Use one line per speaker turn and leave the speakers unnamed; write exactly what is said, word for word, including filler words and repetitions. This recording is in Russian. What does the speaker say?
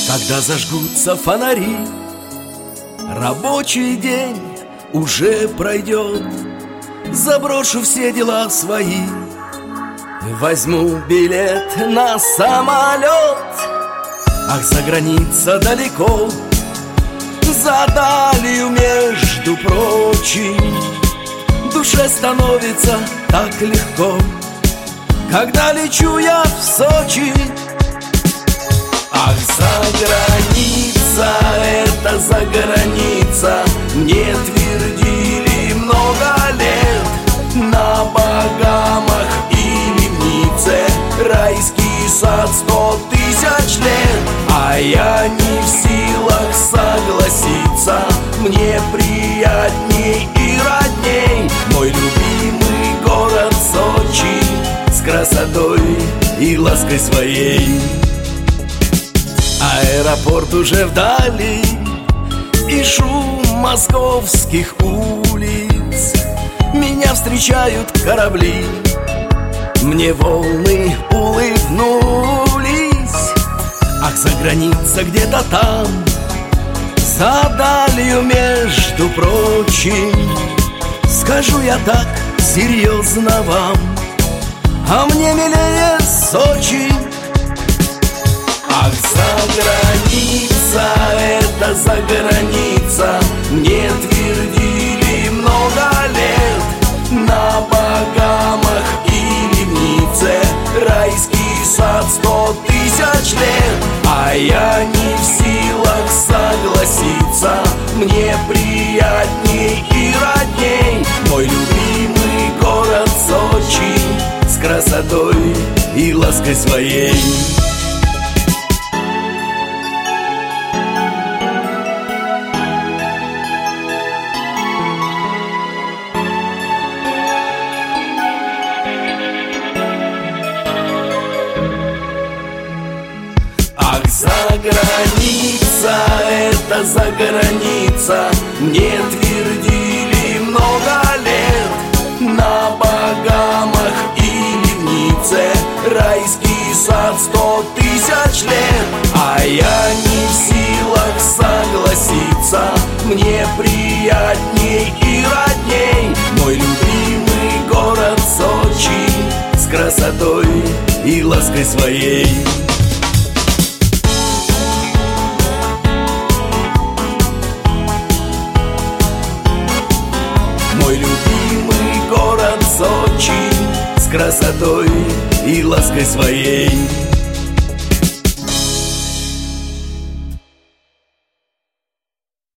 Когда зажгутся фонари, рабочий день уже пройдет. Заброшу все дела свои, возьму билет на самолет. Ах, за граница далеко, за далью, между прочим, душе становится так легко, когда лечу я в Сочи. Ах, за граница, это за граница, мне твердили много лет. На Багамах или в Ницце райский сад сто тысяч лет. А я не в силах согласиться, мне приятней и родней мой любимый город Сочи с красотой и лаской своей. Аэропорт уже вдали, и шум московских улиц. Меня встречают корабли, мне волны улыбнулись. Ах, за граница где-то там, за далью, между прочим, скажу я так серьезно вам, а мне милее Сочи. Ах, за граница, это за граница, мне твердили много лет. На Багамах или в Ницце райский сад сто тысяч лет. А я не в силах согласиться, мне приятней и родней мой любимый город Сочи с красотой и лаской своей. Ах, за граница, это за граница, мне твердили много лет. На Багамах или в Ницце райский сад сто тысяч лет. А я не в силах согласиться, мне приятней и родней мой любимый город Сочи с красотой и лаской своей. Мой любимый город Сочи с красотой и лаской своей.